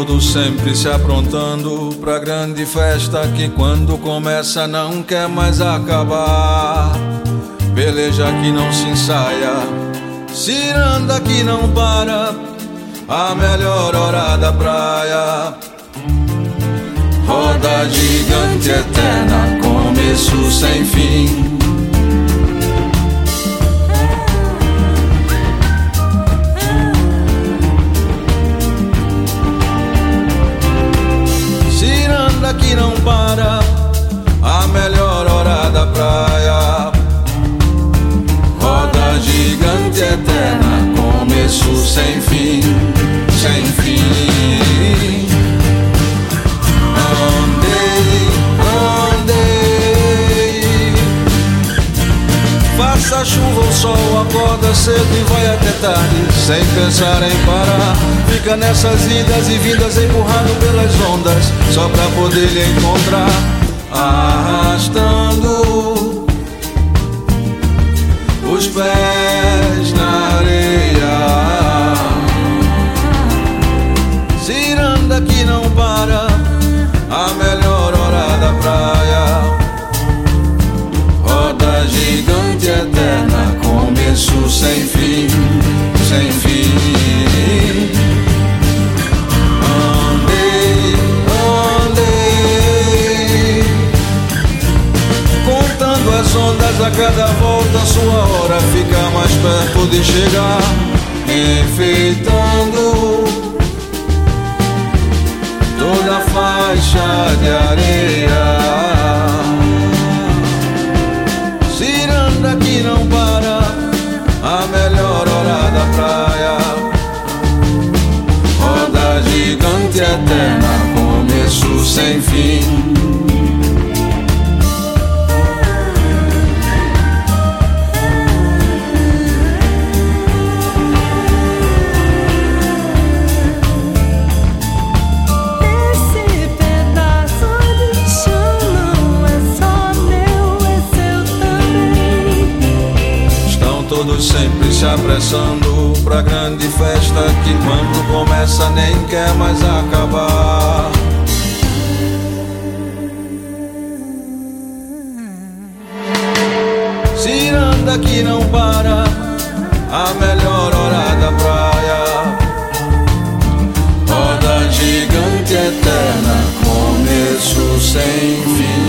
todos sempre se aprontando pra grande festa que quando começa não quer mais acabar. Peleja que não se ensaia, ciranda que não para, a melhor hora da praia. Roda gigante eterna, começo sem fim. Ciranda que não para, a melhor hora da praia. Roda gigante eterna, começo sem fim, sem fim. Andei, andei. Faça chuva ou sol, acorda cedo e vai até tarde, sem pensar em parar. Fica nessas idas e vindas, empurrado pelas ondas, só pra poder lhe encontrar. Arrastando os pés na areia. Ciranda que não para, a melhor hora da praia. Roda gigante eterna, começo sem fim, sem fim. Andei, andei, contando as ondas a cada volta, sua hora fica mais perto de chegar. Enfeitando toda a faixa de areia. Ciranda que não para, a melhor hora da praia. Roda gigante eterna, começo sem fim. Todos sempre se apressando pra grande festa que quando começa nem quer mais acabar. Ciranda que não para, a melhor hora da praia. Roda gigante eterna, começo sem fim.